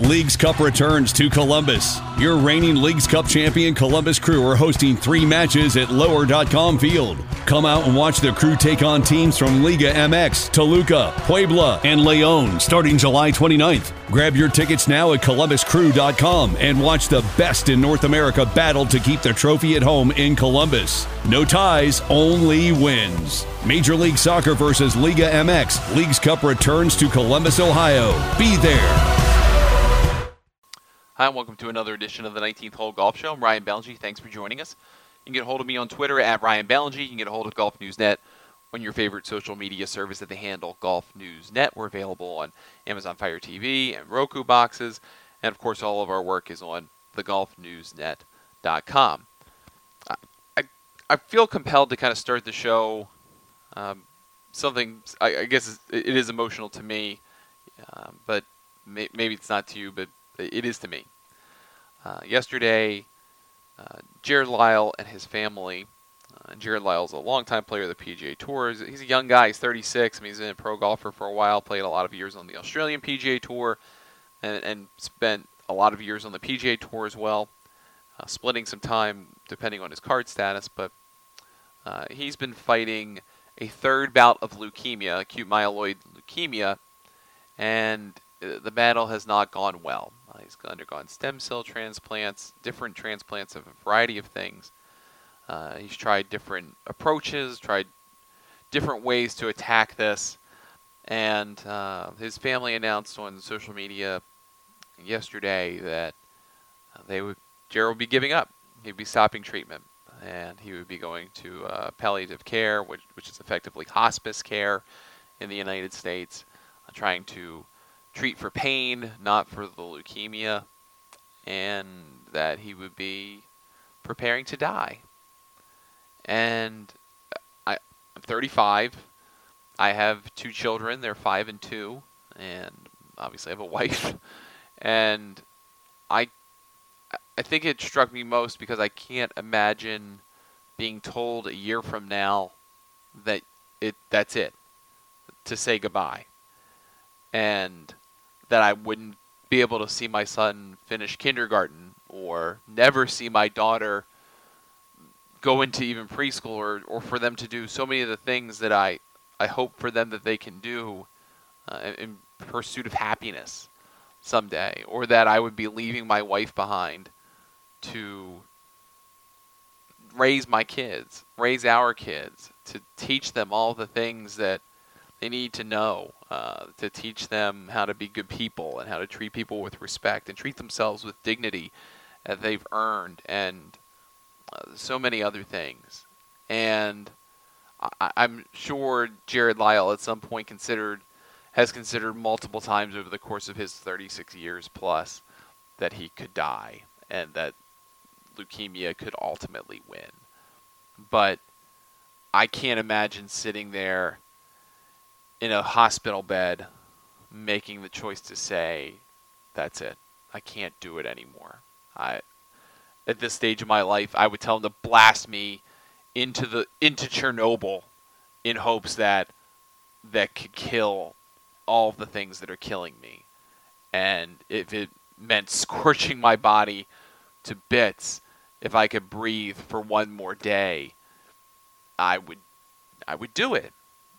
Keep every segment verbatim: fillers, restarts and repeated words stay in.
Leagues Cup returns to Columbus. Your reigning Leagues Cup champion Columbus Crew are hosting three matches at lower dot com Field. Come out and watch the Crew take on teams from Liga M X, Toluca, Puebla, and Leon starting July twenty-ninth. Grab your tickets now at columbus crew dot com and watch the best in North America battle to keep the trophy at home in Columbus. No ties, only wins. Major League Soccer versus Liga M X. Leagues Cup returns to Columbus, Ohio. Be there. Hi, and welcome to another edition of the nineteenth Hole Golf Show. I'm Ryan Ballingy. Thanks for joining us. You can get a hold of me on Twitter at Ryan Ballingy. You can get a hold of Golf News Net on your favorite social media service at the handle Golf News Net. We're available on Amazon Fire T V and Roku boxes. And, of course, all of our work is on the golf news net dot com. I, I, I feel compelled to kind of start the show. Um, something, I, I guess it is emotional to me, um, but may, maybe it's not to you, but it is to me. Uh, yesterday, uh, Jared Lyle and his family, uh, and Jared Lyle's a longtime player of the P G A Tour. He's, he's a young guy. He's thirty-six. I mean, he's been a pro golfer for a while, played a lot of years on the Australian P G A Tour, and, and spent a lot of years on the P G A Tour as well, uh, splitting some time depending on his card status. But uh, he's been fighting a third bout of leukemia, acute myeloid leukemia, and the battle has not gone well. Uh, he's undergone stem cell transplants, different transplants of a variety of things. Uh, he's tried different approaches, tried different ways to attack this, and uh, his family announced on social media yesterday that uh, they would Jared would be giving up. He'd be stopping treatment, and he would be going to uh, palliative care, which, which is effectively hospice care in the United States, uh, trying to treat for pain, not for the leukemia, and that he would be preparing to die. And I, I'm thirty-five. I have two children. They're five and two, and obviously I have a wife. And I, I think it struck me most because I can't imagine being told a year from now that it that's it, to say goodbye, and that I wouldn't be able to see my son finish kindergarten or never see my daughter go into even preschool, or, or for them to do so many of the things that I, I hope for them that they can do uh, in pursuit of happiness someday, or that I would be leaving my wife behind to raise my kids, raise our kids, to teach them all the things that they need to know, uh, to teach them how to be good people and how to treat people with respect and treat themselves with dignity that they've earned, and uh, so many other things. And I- I'm sure Jared Lyle at some point considered, has considered multiple times over the course of his thirty-six years plus, that he could die and that leukemia could ultimately win. But I can't imagine sitting there in a hospital bed making the choice to say, that's it. I can't do it anymore. I, at this stage of my life, I would tell him to blast me into the into Chernobyl in hopes that that could kill all of the things that are killing me. And if it meant scorching my body to bits, if I could breathe for one more day, I would I would do it.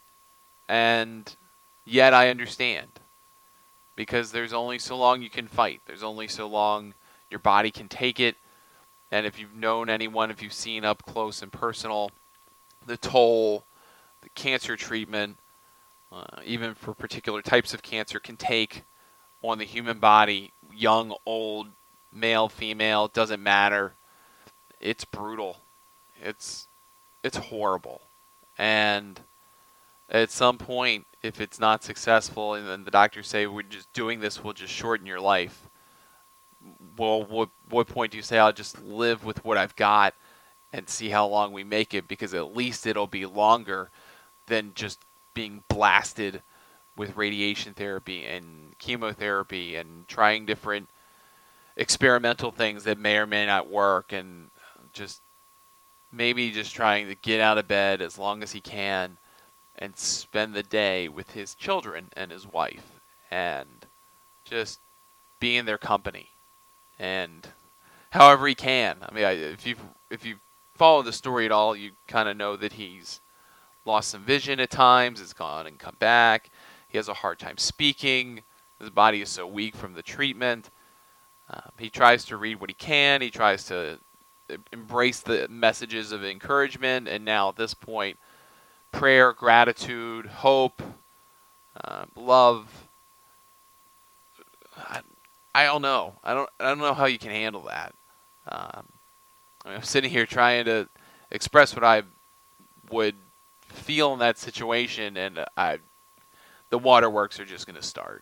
And yet I understand, because there's only so long you can fight. There's only so long your body can take it. And if you've known anyone, if you've seen up close and personal the toll, the cancer treatment, uh, even for particular types of cancer, can take on the human body, young, old, male, female, doesn't matter. It's brutal. It's it's horrible. And at some point, if it's not successful and then the doctors say, we're just doing this, we'll just shorten your life, well, what, what point do you say, I'll just live with what I've got and see how long we make it, because at least it'll be longer than just being blasted with radiation therapy and chemotherapy and trying different experimental things that may or may not work, and just maybe just trying to get out of bed as long as he can and spend the day with his children and his wife, and just be in their company, and however he can. I mean, I, if you if you follow the story at all, you kind of know that he's lost some vision at times. It's gone and come back. He has a hard time speaking. His body is so weak from the treatment. Um, he tries to read what he can. He tries to embrace the messages of encouragement, and now at this point, prayer, gratitude, hope, uh, love. I, I don't know. I don't. I don't know how you can handle that. Um, I mean, I'm sitting here trying to express what I would feel in that situation, and I, the waterworks are just going to start.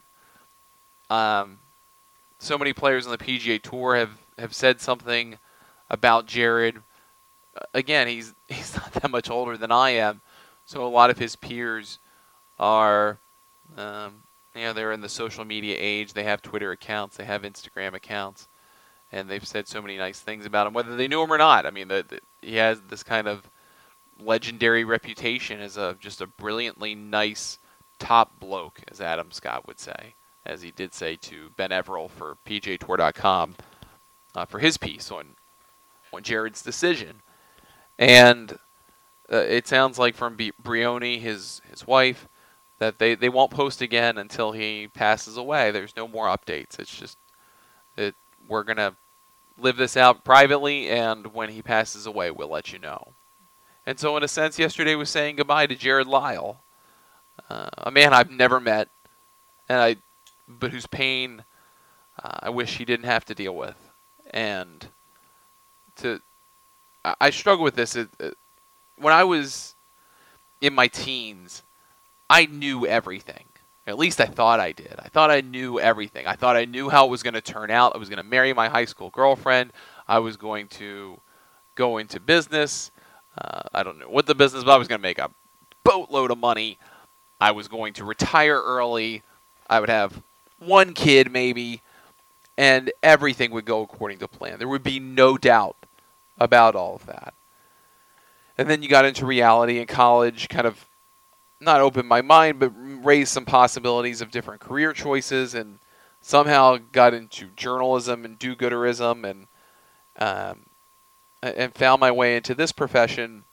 Um, so many players on the P G A Tour have, have said something about Jared. Again, he's he's not that much older than I am, so a lot of his peers are, um, you know, they're in the social media age. They have Twitter accounts, they have Instagram accounts, and they've said so many nice things about him, whether they knew him or not. I mean, the, the, he has this kind of legendary reputation as a just a brilliantly nice top bloke, as Adam Scott would say, as he did say to Ben Everill for P G A Tour dot com uh, for his piece on on Jared's decision. And uh, it sounds like from B- Brioni, his his wife, that they, they won't post again until he passes away. There's no more updates. It's just that we're going to live this out privately, and when he passes away, we'll let you know. And so, in a sense, yesterday was saying goodbye to Jared Lyle, uh, a man I've never met, and I, but whose pain uh, I wish he didn't have to deal with. And to, I, I struggle with this. It, it, when I was in my teens, I knew everything. At least I thought I did. I thought I knew everything. I thought I knew how it was going to turn out. I was going to marry my high school girlfriend. I was going to go into business. Uh, I don't know what the business, but I was going to make a boatload of money. I was going to retire early. I would have one kid maybe, and everything would go according to plan. There would be no doubt about all of that. And then you got into reality in college, kind of not opened my mind, but raised some possibilities of different career choices, and somehow got into journalism and do-gooderism, and um, and found my way into this profession.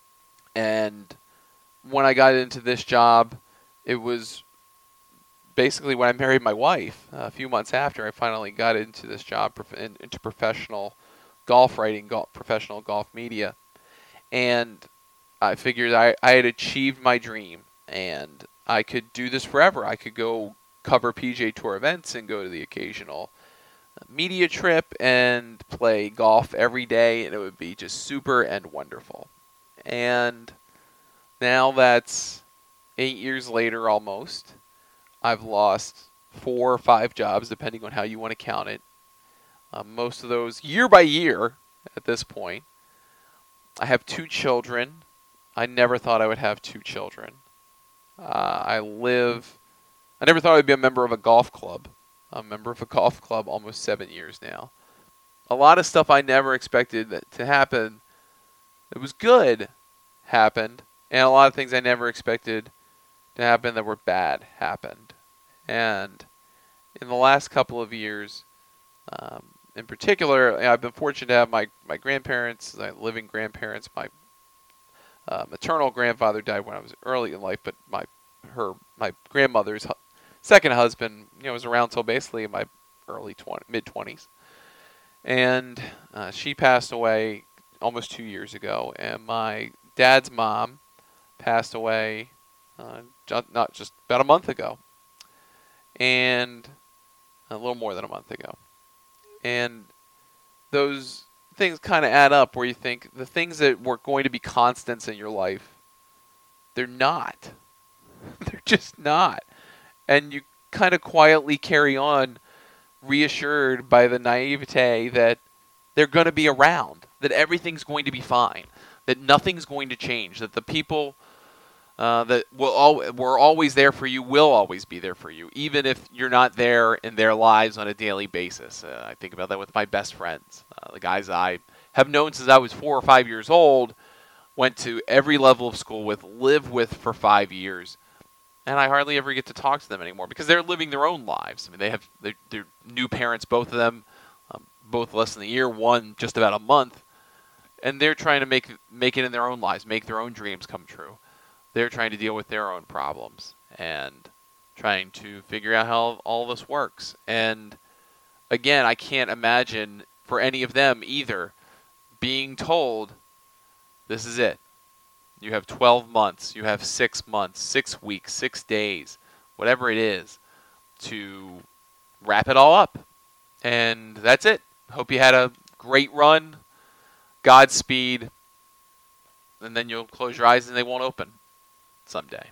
And when I got into this job, it was basically when I married my wife. Uh, a few months after, I finally got into this job, into professional golf writing, golf, professional golf media. And I figured I, I had achieved my dream, and I could do this forever. I could go cover P G A Tour events and go to the occasional media trip and play golf every day, and it would be just super and wonderful. And now that's eight years later almost, I've lost four or five jobs, depending on how you want to count it. Uh, most of those year by year at this point. I have two children. I never thought I would have two children. Uh, I live... I never thought I'd be a member of a golf club. I'm a member of a golf club almost seven years now. A lot of stuff I never expected that to happen that was good happened, and a lot of things I never expected to happen that were bad happened. And in the last couple of years, um, in particular, I've been fortunate to have my, my grandparents, my living grandparents. My uh, maternal grandfather died when I was early in life, but my her my grandmother's hu- second husband, you know, was around till basically in my early twenty, mid twenties, and uh, she passed away almost two years ago. And my dad's mom passed away uh, just, not just about a month ago, and a little more than a month ago. And those things kind of add up where you think the things that were going to be constants in your life, they're not. They're just not. And you kind of quietly carry on, reassured by the naivete that they're going to be around, that everything's going to be fine, that nothing's going to change, that the people uh, that will al- were always there for you will always be there for you, even if you're not there in their lives on a daily basis. Uh, I think about that with my best friends, uh, the guys I have known since I was four or five years old, went to every level of school with, lived with for five years. and I hardly ever get to talk to them anymore because they're living their own lives. I mean, they have they're, they're new parents, both of them, um, both less than a year, one just about a month, and they're trying to make make it in their own lives, make their own dreams come true. They're trying to deal with their own problems and trying to figure out how all this works. And again, I can't imagine for any of them either being told, this is it. You have twelve months, you have six months, six weeks, six days, whatever it is, to wrap it all up. And that's it. Hope you had a great run. Godspeed. And then you'll close your eyes and they won't open someday.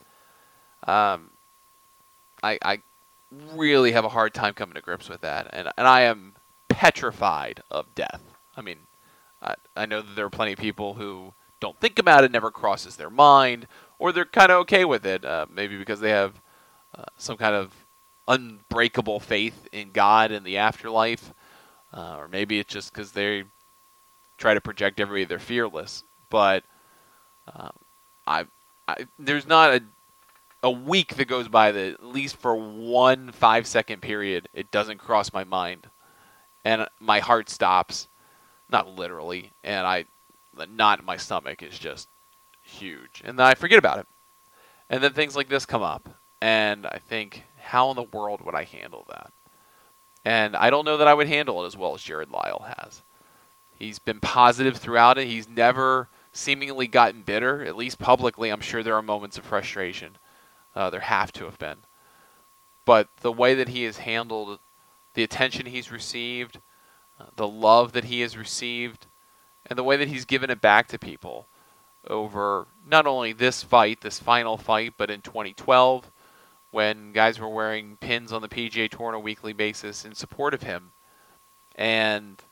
Um, I, I really have a hard time coming to grips with that. And, and I am petrified of death. I mean, I, I know that there are plenty of people who don't think about it, never crosses their mind, or they're kind of okay with it, uh, maybe because they have uh, some kind of unbreakable faith in God and the afterlife, uh, or maybe it's just because they try to project everybody they're fearless. But um, I, I, there's not a a week that goes by that at least for one five-second period it doesn't cross my mind, and my heart stops, not literally, and I. The knot in my stomach is just huge. And then I forget about it. And then things like this come up. And I think, how in the world would I handle that? And I don't know that I would handle it as well as Jared Lyle has. He's been positive throughout it. He's never seemingly gotten bitter. At least publicly, I'm sure there are moments of frustration. Uh, there have to have been. But the way that he has handled the attention he's received, uh, the love that he has received, and the way that he's given it back to people over not only this fight, this final fight, but in twenty twelve, when guys were wearing pins on the P G A Tour on a weekly basis in support of him. And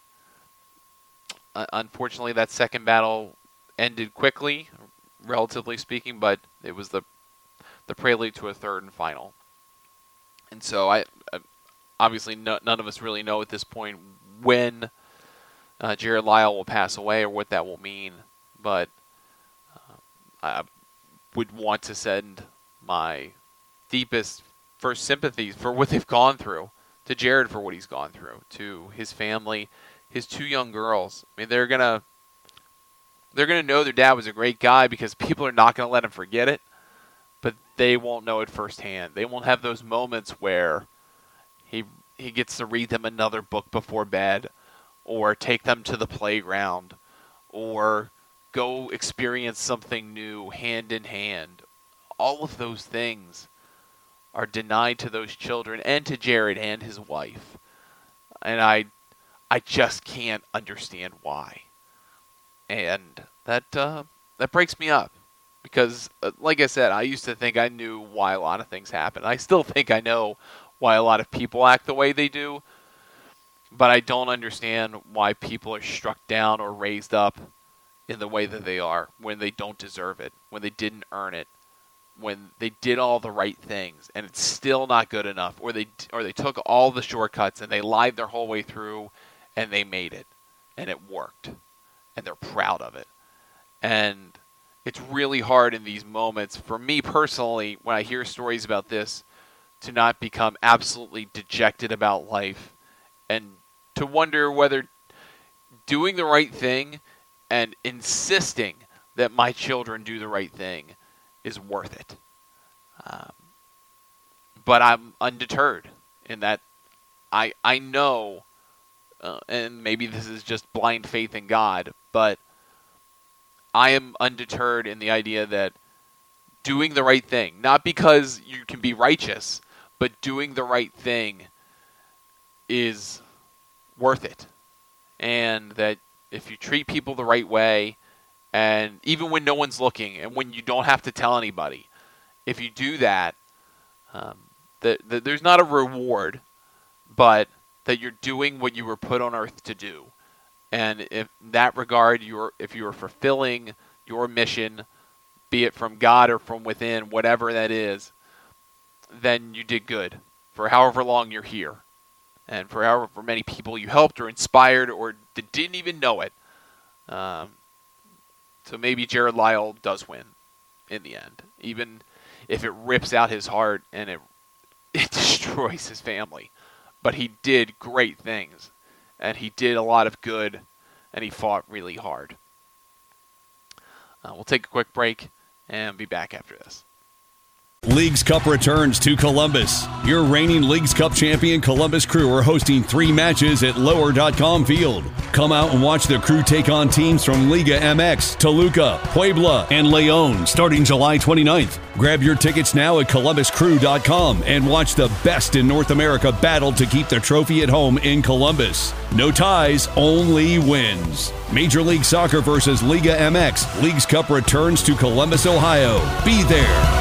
uh, unfortunately, that second battle ended quickly, relatively speaking, but it was the the prelude to a third and final. And so I, I obviously no, none of us really know at this point when Uh, Jared Lyle will pass away or what that will mean, but uh, I would want to send my deepest first sympathies for what they've gone through to Jared for what he's gone through, to his family, his two young girls. I mean, they're gonna they're gonna know their dad was a great guy because people are not gonna let him forget it, but they won't know it firsthand. They won't have those moments where he he gets to read them another book before bed, or take them to the playground, or go experience something new hand in hand. All of those things are denied to those children and to Jared and his wife. And I I just can't understand why. And that uh, that breaks me up. Because, uh, like I said, I used to think I knew why a lot of things happen. I still think I know why a lot of people act the way they do. But I don't understand why people are struck down or raised up in the way that they are when they don't deserve it, when they didn't earn it, when they did all the right things and it's still not good enough, or they or they took all the shortcuts and they lied their whole way through and they made it and it worked and they're proud of it. And it's really hard in these moments for me personally when I hear stories about this to not become absolutely dejected about life and to wonder whether doing the right thing and insisting that my children do the right thing is worth it. Um, but I'm undeterred in that I I know, uh, and maybe this is just blind faith in God, but I am undeterred in the idea that doing the right thing, not because you can be righteous, but doing the right thing is worth it. And that if you treat people the right way, and even when no one's looking, and when you don't have to tell anybody, if you do that, um, that, that there's not a reward, but that you're doing what you were put on earth to do. And if in that regard, you're if you're fulfilling your mission, be it from God or from within, whatever that is, then you did good for however long you're here. And for however many people you helped or inspired or didn't even know it. Um, so maybe Jared Lyle does win in the end. Even if it rips out his heart and it it destroys his family. But he did great things, and he did a lot of good, and he fought really hard. Uh, we'll take a quick break and be back after this. Leagues Cup returns to Columbus. Your reigning Leagues Cup champion Columbus Crew are hosting three matches at lower dot com Field. Come out and watch the Crew take on teams from Liga M X, Toluca, Puebla, and Leon starting July twenty-ninth. Grab your tickets now at columbus crew dot com and watch the best in North America battle to keep the trophy at home in Columbus. No ties, only wins. Major League Soccer versus Liga M X. Leagues Cup returns to Columbus, Ohio. Be there.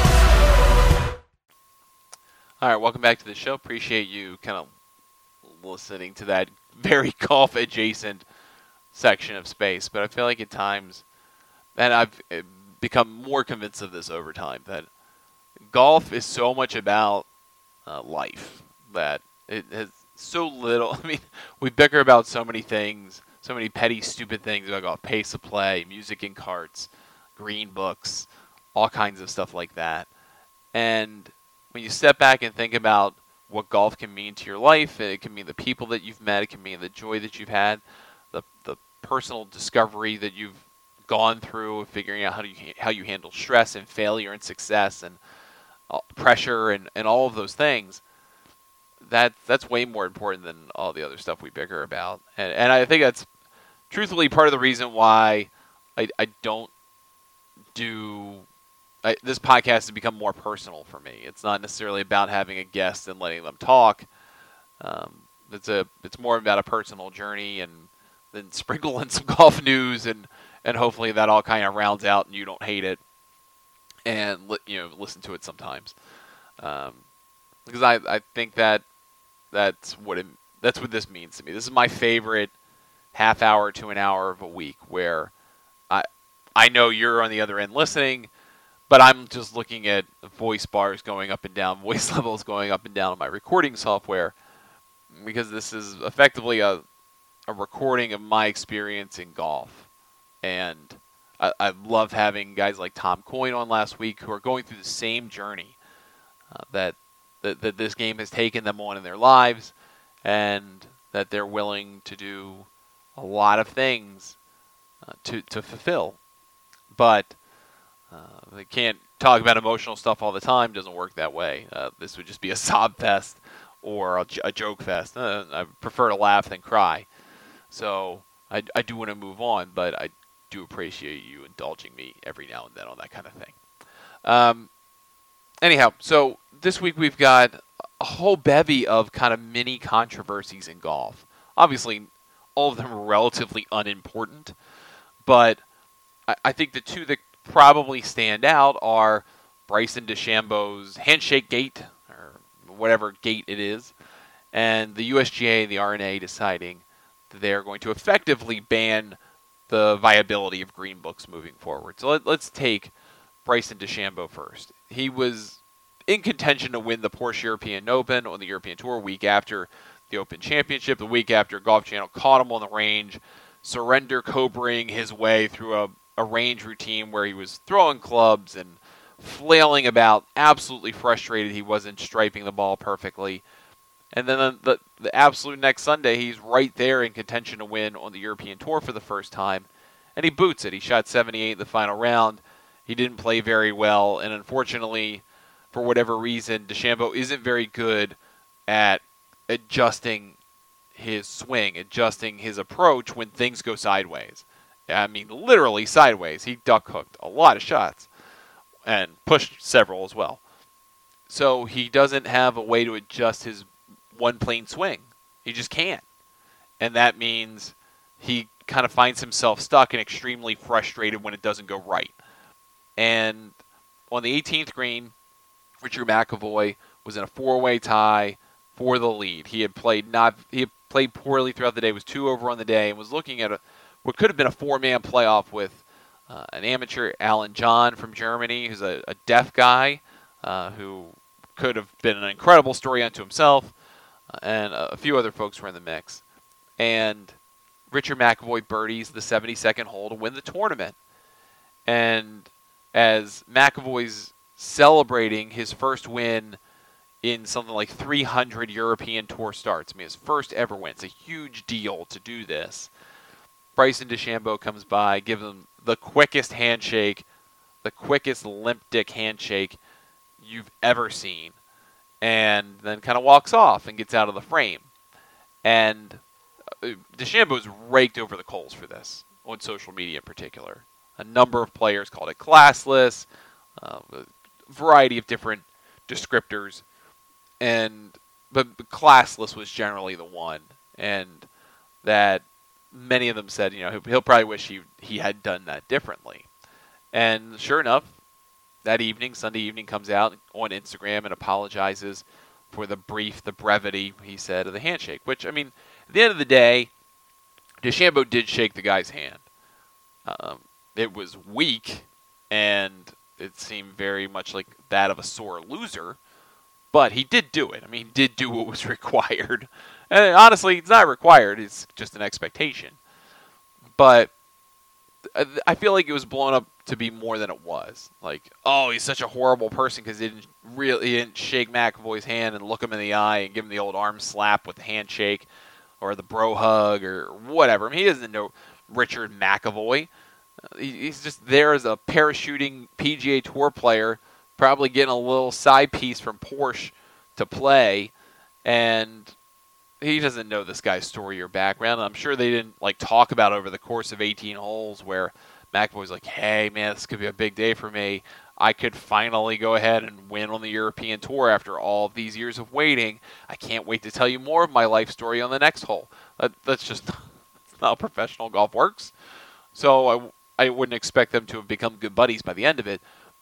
All right, welcome back to the show. Appreciate you kind of listening to that very golf-adjacent section of space. But I feel like at times, and I've become more convinced of this over time, that golf is so much about uh, life that it has so little. I mean, we bicker about so many things, so many petty, stupid things about golf, pace of play, music in carts, green books, all kinds of stuff like that. And when you step back and think about what golf can mean to your life, it can mean the people that you've met, it can mean the joy that you've had, the the personal discovery that you've gone through, figuring out how do you how you handle stress and failure and success and uh, pressure and, and all of those things. That that's way more important than all the other stuff we bicker about. And and I think that's truthfully part of the reason why I I don't do. I, this podcast has become more personal for me. It's not necessarily about having a guest and letting them talk. Um, it's a it's more about a personal journey, and then sprinkle in some golf news, and, and hopefully that all kind of rounds out and you don't hate it, and li- you know listen to it sometimes. Um, because I, I think that that's what it, that's what this means to me. This is my favorite half hour to an hour of a week where I I know you're on the other end listening. But I'm just looking at voice bars going up and down, voice levels going up and down on my recording software, because this is effectively a a recording of my experience in golf. And I, I love having guys like Tom Coyne on last week who are going through the same journey uh, that, that that this game has taken them on in their lives, and that they're willing to do a lot of things uh, to to fulfill. But Uh, they can't talk about emotional stuff all the time. Doesn't work that way. Uh, this would just be a sob fest or a, a joke fest. Uh, I prefer to laugh than cry. So I, I do want to move on, but I do appreciate you indulging me every now and then on that kind of thing. Um, anyhow, so this week we've got a whole bevy of kind of mini controversies in golf. Obviously, all of them are relatively unimportant, but I, I think the two that probably stand out are Bryson DeChambeau's handshake gate, or whatever gate it is, and the U S G A and the R N A deciding that they're going to effectively ban the viability of green books moving forward. So let, let's take Bryson DeChambeau first. He was in contention to win the Porsche European Open on the European Tour a week after the Open Championship, the week after Golf Channel caught him on the range, surrender cobraing his way through a a range routine where he was throwing clubs and flailing about, absolutely frustrated he wasn't striping the ball perfectly. And then the, the, the absolute next Sunday, he's right there in contention to win on the European Tour for the first time, and he boots it. He shot seventy-eight in the final round. He didn't play very well, and unfortunately, for whatever reason, DeChambeau isn't very good at adjusting his swing, adjusting his approach when things go sideways. I mean, literally sideways. He duck hooked a lot of shots and pushed several as well. So he doesn't have a way to adjust his one plane swing. He just can't. And that means he kind of finds himself stuck and extremely frustrated when it doesn't go right. And on the eighteenth green, Richard McEvoy was in a four-way tie for the lead. He had played not he had played poorly throughout the day, was two over on the day, and was looking at a what could have been a four-man playoff with uh, an amateur, Alan John from Germany, who's a, a deaf guy uh, who could have been an incredible story unto himself, uh, and a, a few other folks were in the mix. And Richard McEvoy birdies the seventy-second hole to win the tournament. And as McEvoy's celebrating his first win in something like three hundred European Tour starts. I mean, his first ever win. It's a huge deal to do this. Bryson DeChambeau comes by, gives him the quickest handshake, the quickest limp dick handshake you've ever seen, and then kind of walks off and gets out of the frame. And DeChambeau's raked over the coals for this, on social media in particular. A number of players called it classless, uh, a variety of different descriptors, and but classless was generally the one, and that many of them said, you know, he'll, he'll probably wish he he had done that differently. And sure enough, that evening, Sunday evening, comes out on Instagram and apologizes for the brief, the brevity, he said, of the handshake. Which, I mean, at the end of the day, DeChambeau did shake the guy's hand. Um, it was weak, and it seemed very much like that of a sore loser, but he did do it. I mean, he did do what was required. And honestly, it's not required. It's just an expectation. But I feel like it was blown up to be more than it was. Like, oh, he's such a horrible person because he didn't really he didn't shake McAvoy's hand and look him in the eye and give him the old arm slap with the handshake or the bro hug or whatever. I mean, he doesn't know Richard McAvoy. He's just there as a parachuting P G A Tour player, probably getting a little side piece from Porsche to play, and he doesn't know this guy's story or background. I'm sure they didn't like talk about it over the course of eighteen holes where McAvoy's like, hey, man, this could be a big day for me. I could finally go ahead and win on the European Tour after all of these years of waiting. I can't wait to tell you more of my life story on the next hole. That, that's just that's not how professional golf works. So I, I wouldn't expect them to have become good buddies by the end of it.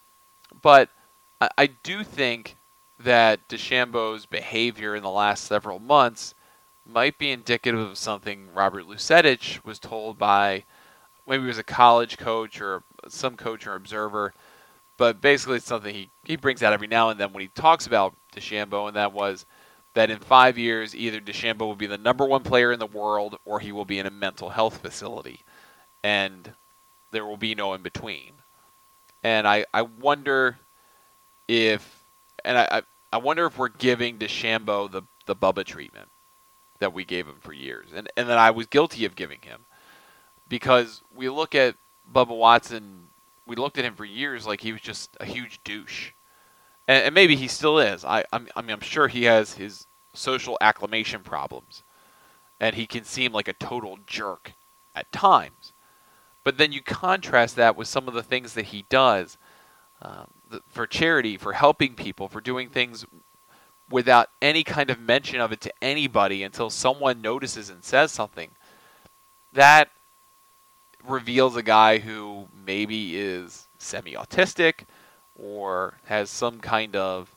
But I, I do think that DeChambeau's behavior in the last several months might be indicative of something Robert Lusetich was told by, maybe he was a college coach or some coach or observer, but basically it's something he, he brings out every now and then when he talks about DeChambeau, and that was that in five years, either DeChambeau will be the number one player in the world or he will be in a mental health facility, and there will be no in between. And I, I wonder if, and I, I wonder if we're giving DeChambeau the, the Bubba treatment that we gave him for years, and, and that I was guilty of giving him. Because we look at Bubba Watson, we looked at him for years like he was just a huge douche. And, and maybe he still is. I, I'm, I mean, I'm sure he has his social acclimation problems. And he can seem like a total jerk at times. But then you contrast that with some of the things that he does um, the, for charity, for helping people, for doing things without any kind of mention of it to anybody until someone notices and says something. That reveals a guy who maybe is semi-autistic or has some kind of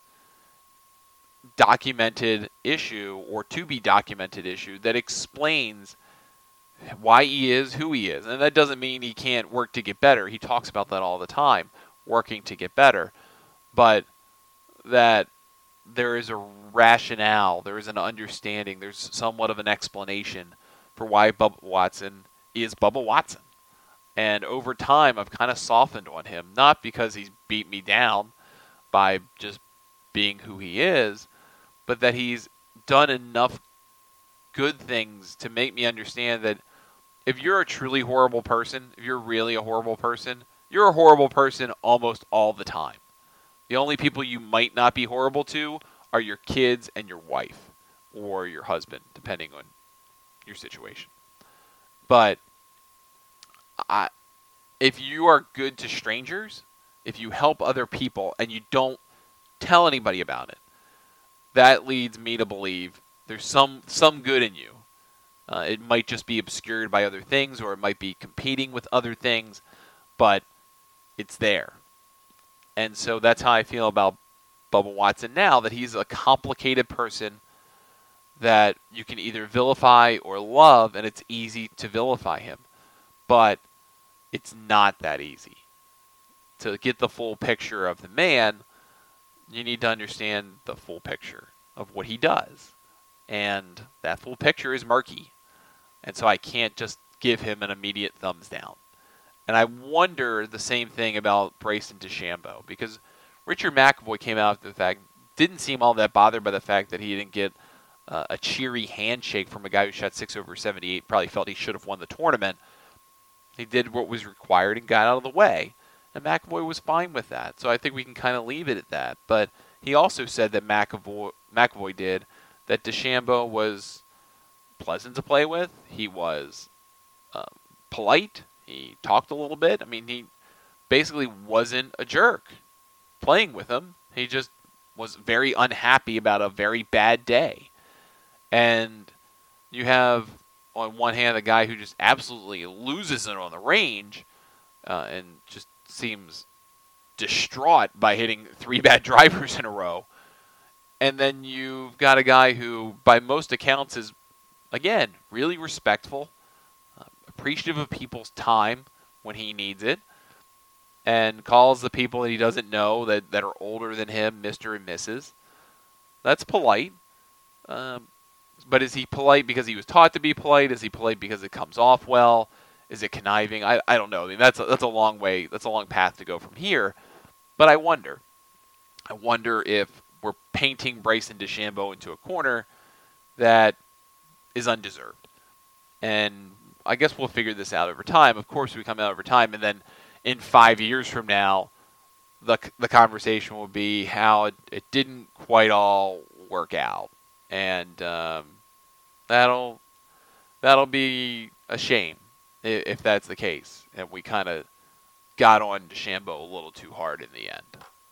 documented issue or to be documented issue that explains why he is who he is. And that doesn't mean he can't work to get better. He talks about that all the time, working to get better. But that there is a rationale, there is an understanding, there's somewhat of an explanation for why Bubba Watson is Bubba Watson. And over time, I've kind of softened on him, not because he's beat me down by just being who he is, but that he's done enough good things to make me understand that if you're a truly horrible person, if you're really a horrible person, you're a horrible person almost all the time. The only people you might not be horrible to are your kids and your wife, or your husband, depending on your situation. But I, if you are good to strangers, if you help other people and you don't tell anybody about it, that leads me to believe there's some some good in you. Uh, it might just be obscured by other things, or it might be competing with other things, but it's there. And so that's how I feel about Bubba Watson now, that he's a complicated person that you can either vilify or love, and it's easy to vilify him. But it's not that easy. To get the full picture of the man, you need to understand the full picture of what he does. And that full picture is murky. And so I can't just give him an immediate thumbs down. And I wonder the same thing about Bryson DeChambeau, because Richard McAvoy came out with the fact, didn't seem all that bothered by the fact that he didn't get uh, a cheery handshake from a guy who shot six over seventy-eight. Probably felt he should have won the tournament. He did what was required and got out of the way. And McAvoy was fine with that. So I think we can kind of leave it at that. But he also said that McAvoy, McAvoy did, that DeChambeau was pleasant to play with. He was um, polite. He talked a little bit. I mean, he basically wasn't a jerk playing with him. He just was very unhappy about a very bad day. And you have, on one hand, a guy who just absolutely loses it on the range uh, and just seems distraught by hitting three bad drivers in a row. And then you've got a guy who, by most accounts, is, again, really respectful, uh, appreciative of people's time when he needs it, and calls the people that he doesn't know that, that are older than him Mister and Missus That's polite. Um, but is he polite because he was taught to be polite? Is he polite because it comes off well? Is it conniving? I, I don't know. I mean, that's a, that's a long way. That's a long path to go from here. But I wonder. I wonder if we're painting Bryson DeChambeau into a corner that is undeserved. And I guess we'll figure this out over time. Of course, we come out over time, and then in five years from now, the the conversation will be how it, it didn't quite all work out, and um, that'll that'll be a shame if, if that's the case, and we kind of got on DeChambeau a little too hard in the end.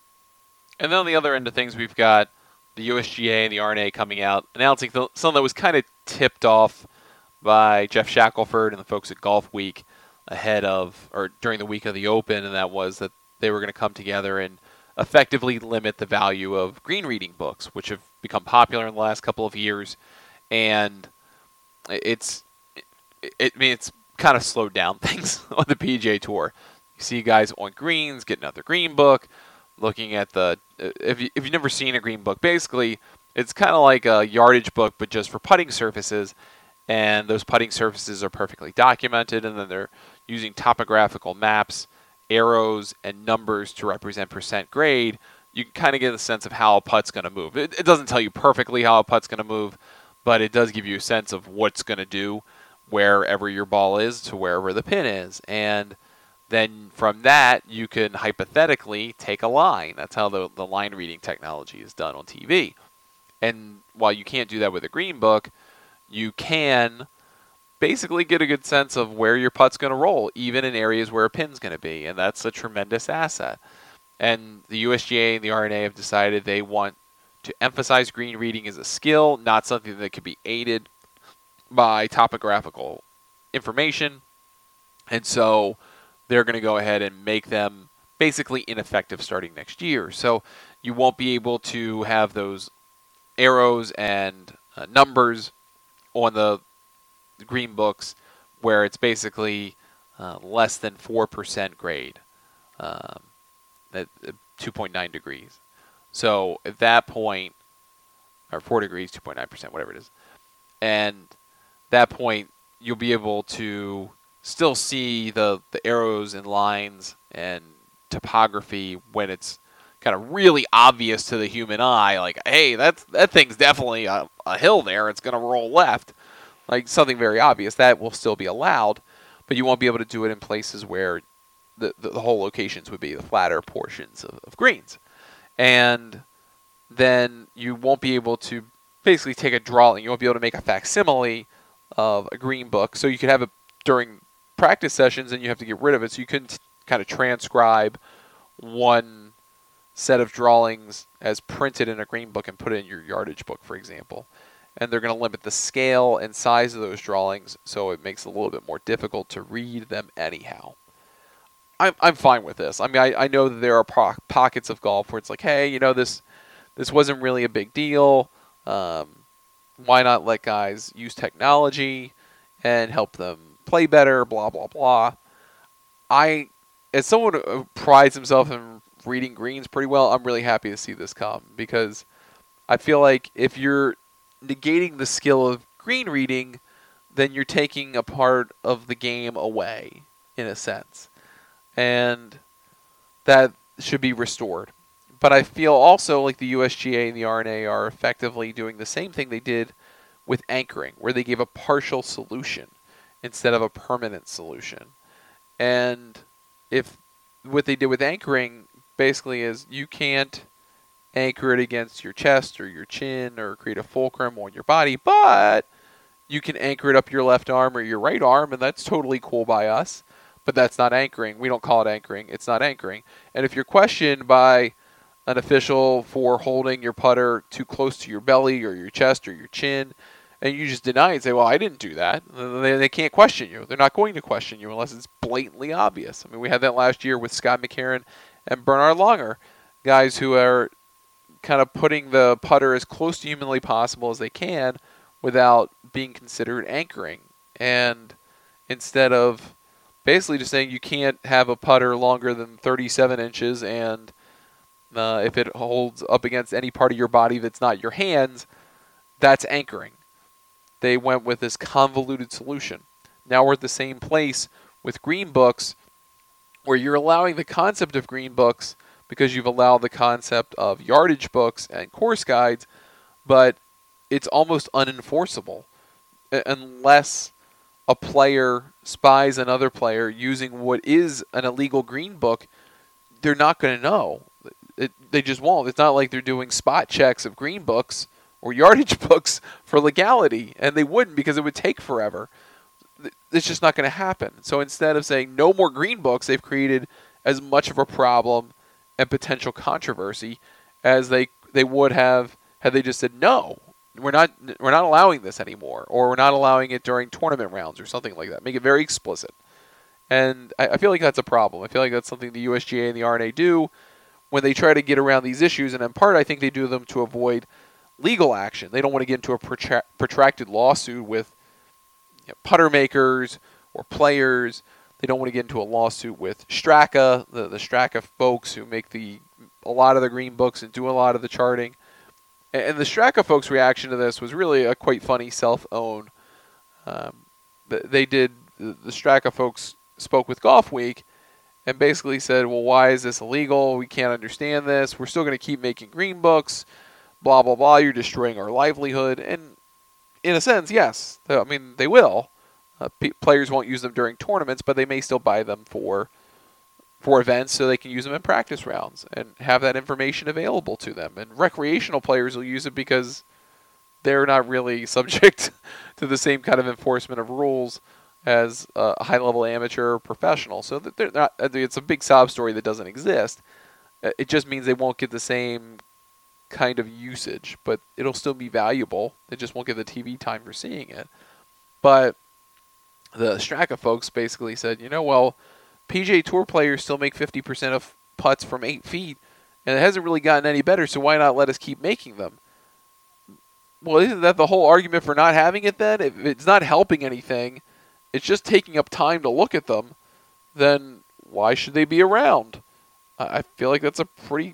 And then on the other end of things, we've got the U S G A and the R N A coming out announcing th- something that was kind of tipped off by Jeff Shackelford and the folks at Golf Week ahead of, or during the week of the Open, and that was that they were going to come together and effectively limit the value of green reading books, which have become popular in the last couple of years. And it's, it, it, I mean, it's kind of slowed down things on the P G A Tour. You see guys on greens getting out their green book, looking at the, if, you, if you've never seen a green book, basically it's kind of like a yardage book, but just for putting surfaces. And those putting surfaces are perfectly documented, and then they're using topographical maps, arrows, and numbers to represent percent grade. You can kind of get a sense of how a putt's going to move. It, it doesn't tell you perfectly how a putt's going to move, but it does give you a sense of what's going to do wherever your ball is to wherever the pin is. And then from that, you can hypothetically take a line. That's how the, the line reading technology is done on T V. And while you can't do that with a green book, you can basically get a good sense of where your putt's going to roll, even in areas where a pin's going to be, and that's a tremendous asset. And the U S G A and the R N A have decided they want to emphasize green reading as a skill, not something that can be aided by topographical information, and so they're going to go ahead and make them basically ineffective starting next year. So you won't be able to have those arrows and uh, numbers on the green books where it's basically uh, less than four percent grade, um, at two point nine degrees. So at that point, or four degrees, two point nine percent, whatever it is, and that point you'll be able to still see the, the arrows and lines and topography when it's kind of really obvious to the human eye, like, hey, that's, that thing's definitely a, a hill there, it's going to roll left. Like something very obvious, that will still be allowed, but you won't be able to do it in places where the, the, the whole locations would be the flatter portions of, of greens. And then you won't be able to basically take a drawing. You won't be able to make a facsimile of a green book. So you could have it during practice sessions and you have to get rid of it. So you can t- kind of transcribe one set of drawings as printed in a green book and put it in your yardage book, for example. And they're going to limit the scale and size of those drawings, so it makes it a little bit more difficult to read them anyhow. I'm I'm fine with this. I mean, I, I know that there are po- pockets of golf where it's like, hey, you know, this this wasn't really a big deal. Um, why not let guys use technology and help them play better, blah, blah, blah. I, as someone who prides himself in reading greens pretty well, I'm really happy to see this come, because I feel like if you're negating the skill of green reading, then you're taking a part of the game away, in a sense. And that should be restored, but I feel also like the U S G A and the R N A are effectively doing the same thing they did with anchoring, where they gave a partial solution instead of a permanent solution. And if what they did with anchoring basically is you can't anchor it against your chest or your chin or create a fulcrum on your body, but you can anchor it up your left arm or your right arm, and that's totally cool by us. But that's not anchoring. We don't call it anchoring. It's not anchoring. And if you're questioned by an official for holding your putter too close to your belly or your chest or your chin, and you just deny it and say, well, I didn't do that, they, they can't question you. They're not going to question you unless it's blatantly obvious. I mean, we had that last year with Scott McCarron and Bernard Langer, guys who are kind of putting the putter as close to humanly possible as they can without being considered anchoring. And instead of basically just saying you can't have a putter longer than thirty-seven inches, and uh, if it holds up against any part of your body that's not your hands, that's anchoring. They went with this convoluted solution. Now we're at the same place with green books, where you're allowing the concept of green books because you've allowed the concept of yardage books and course guides, but it's almost unenforceable unless a player spies another player using what is an illegal green book. They're not going to know. It, they just won't. It's not like they're doing spot checks of green books or yardage books for legality, and they wouldn't because it would take forever. It's just not going to happen. So instead of saying no more green books, they've created as much of a problem and potential controversy as they they would have had they just said no. We're not we're not allowing this anymore, or we're not allowing it during tournament rounds or something like that. Make it very explicit. And I, I feel like that's a problem. I feel like that's something the U S G A and the R N A do when they try to get around these issues, and in part I think they do them to avoid legal action. They don't want to get into a protra- protracted lawsuit with you know, putter makers or players. They don't want to get into a lawsuit with Straka, the, the Straka folks who make the a lot of the green books and do a lot of the charting. And, and the Straka folks' reaction to this was really a quite funny self-own. Um, they did, the Straka folks spoke with Golf Week and basically said, well, why is this illegal? We can't understand this. We're still going to keep making green books. Blah, blah, blah. You're destroying our livelihood. And in a sense, yes. I mean, they will. Uh, p- players won't use them during tournaments, but they may still buy them for for events so they can use them in practice rounds and have that information available to them. And recreational players will use it because they're not really subject to the same kind of enforcement of rules as a high-level amateur or professional. So that they're not. It's a big sob story that doesn't exist. It just means they won't get the same kind of usage, but it'll still be valuable. They just won't get the T V time for seeing it. But the Straka folks basically said, you know, well, P G A Tour players still make fifty percent of putts from eight feet, and it hasn't really gotten any better, so why not let us keep making them? Well, isn't that the whole argument for not having it then? If it's not helping anything, it's just taking up time to look at them, then why should they be around? I feel like that's a pretty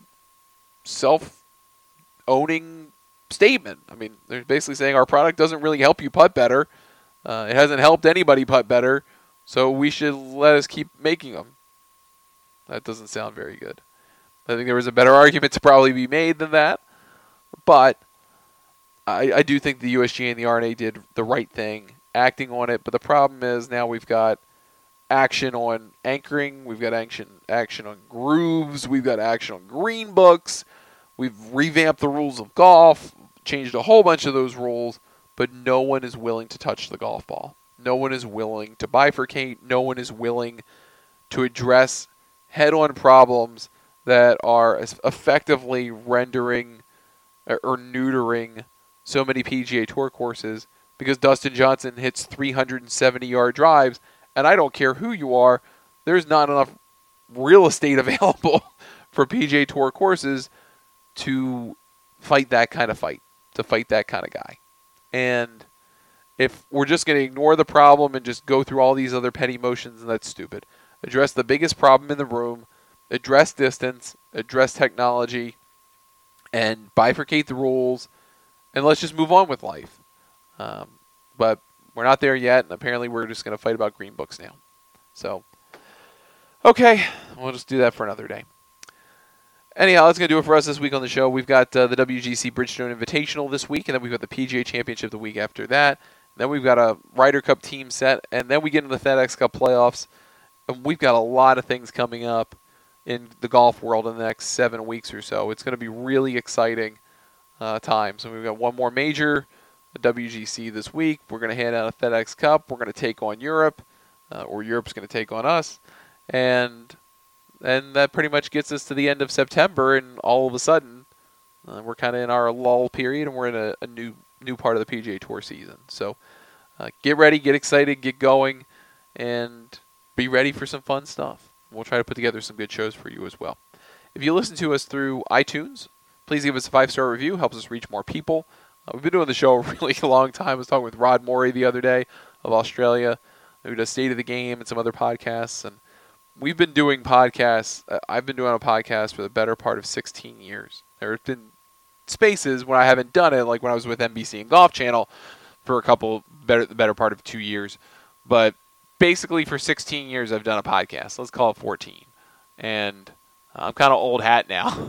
self-owning statement. I mean, they're basically saying our product doesn't really help you putt better. Uh, it hasn't helped anybody putt better, so we should let us keep making them. That doesn't sound very good. I think there was a better argument to probably be made than that, but I, I do think the U S G A and the R N A did the right thing, acting on it, but the problem is now we've got action on anchoring, we've got action, action on grooves, we've got action on green books, we've revamped the rules of golf, changed a whole bunch of those rules, but no one is willing to touch the golf ball. No one is willing to bifurcate. No one is willing to address head-on problems that are effectively rendering or neutering so many P G A Tour courses because Dustin Johnson hits three hundred seventy yard drives, and I don't care who you are, there's not enough real estate available for P G A Tour courses to fight that kind of fight, to fight that kind of guy. And if we're just going to ignore the problem and just go through all these other petty motions, then that's stupid. Address the biggest problem in the room, address distance, address technology, and bifurcate the rules, and let's just move on with life. Um, but we're not there yet, and apparently we're just going to fight about green books now. So, okay, we'll just do that for another day. Anyhow, that's going to do it for us this week on the show. We've got uh, the W G C Bridgestone Invitational this week, and then we've got the P G A Championship the week after that. Then we've got a Ryder Cup team set, and then we get into the FedEx Cup playoffs. And we've got a lot of things coming up in the golf world in the next seven weeks or so. It's going to be really exciting uh, time. So we've got one more major, the W G C this week. We're going to hand out a FedEx Cup. We're going to take on Europe, uh, or Europe's going to take on us. And and that pretty much gets us to the end of September, and all of a sudden, uh, we're kind of in our lull period, and we're in a, a new new part of the P G A Tour season. So uh, get ready, get excited, get going, and be ready for some fun stuff. We'll try to put together some good shows for you as well. If you listen to us through iTunes, please give us a five-star review. Helps us reach more people. Uh, we've been doing the show a really long time. I was talking with Rod Morey the other day of Australia, who does State of the Game and some other podcasts. And we've been doing podcasts. Uh, I've been doing a podcast for the better part of sixteen years. There have been spaces when I haven't done it, like when I was with N B C and Golf Channel for a couple, better the better part of two years. But basically for sixteen years I've done a podcast. Let's call it fourteen. And I'm kind of old hat now.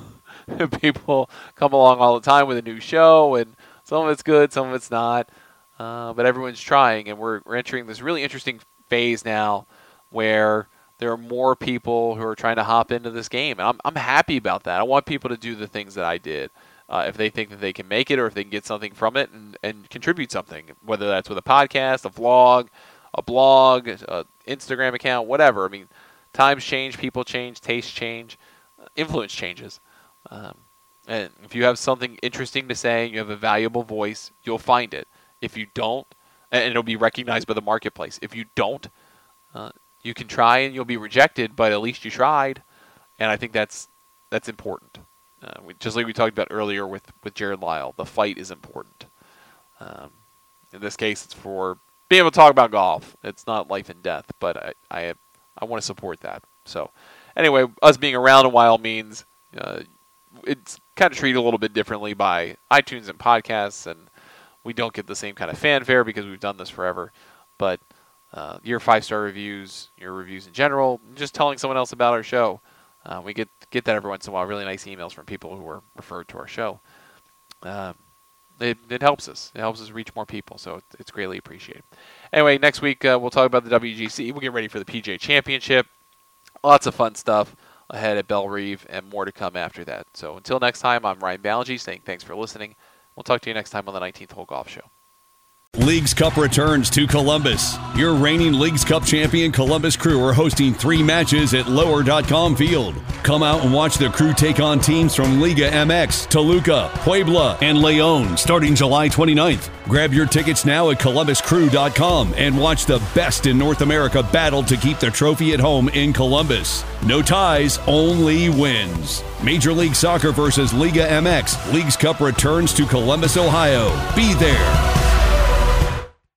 People come along all the time with a new show, and some of it's good, some of it's not. Uh, but everyone's trying, and we're, we're entering this really interesting phase now where there are more people who are trying to hop into this game. And I'm, I'm happy about that. I want people to do the things that I did. Uh, if they think that they can make it, or if they can get something from it and, and contribute something, whether that's with a podcast, a vlog, a blog, an Instagram account, whatever. I mean, times change, people change, tastes change, influence changes. Um, and if you have something interesting to say, you have a valuable voice, you'll find it. If you don't, and it'll be recognized by the marketplace. If you don't, uh, you can try and you'll be rejected, but at least you tried. And I think that's that's important. Uh, we, just like we talked about earlier with, with Jared Lyle, the fight is important. Um, in this case, it's for being able to talk about golf. It's not life and death, but I I, I want to support that. So anyway, us being around a while means uh, it's kind of treated a little bit differently by iTunes and podcasts, and we don't get the same kind of fanfare because we've done this forever. But uh, your five-star reviews, your reviews in general, just telling someone else about our show, uh, we get get that every once in a while. Really nice emails from people who were referred to our show. Um, It, it helps us. It helps us reach more people, so it, it's greatly appreciated. Anyway, next week uh, we'll talk about the W G C. We'll get ready for the P G A Championship. Lots of fun stuff ahead at Bellerive, and more to come after that. So until next time, I'm Ryan Ballingy saying thanks for listening. We'll talk to you next time on the nineteenth Hole Golf Show. Leagues Cup returns to Columbus. Your reigning Leagues Cup champion Columbus Crew are hosting three matches at lower dot com Field. Come out and watch the Crew take on teams from Liga M X, Toluca, Puebla, and Leon starting July twenty-ninth. Grab your tickets now at columbus crew dot com and watch the best in North America battle to keep the trophy at home in Columbus. No ties, only wins. Major League Soccer versus Liga M X. Leagues Cup returns to Columbus, Ohio. Be there.